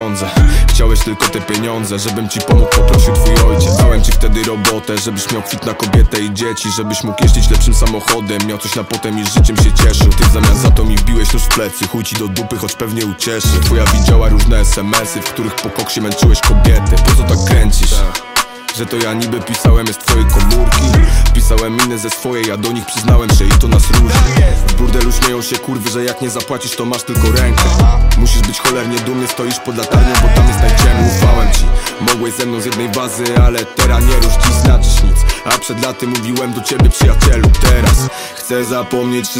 Chciałeś tylko te pieniądze, żebym ci pomógł, poprosił twój ojciec. Dałem ci wtedy robotę, żebyś miał kwit na kobietę i dzieci, żebyś mógł jeździć lepszym samochodem, miał coś na potem i z życiem się cieszył. Ty w zamian za to mi wbiłeś nóż w plecy, chuj ci do dupy, choć pewnie ucieszy. Twoja widziała różne SMS-y, w których po koksie męczyłeś kobiety. Po co tak kręcisz? Że to ja niby pisałem je z twojej komórki. Pisałem inne ze swojej, ja do nich przyznałem się i to nas różni. W burdelu śmieją się kurwy, że jak nie zapłacisz to masz tylko rękę. Musisz być cholernie dumny, stoisz pod latarnią, bo tam jest najciemniej. Ufałem ci, mogłeś ze mną z jednej wazy, ale teraz nie rusz, dziś znaczysz nic. A przed laty mówiłem do ciebie, przyjacielu, teraz chcę zapomnieć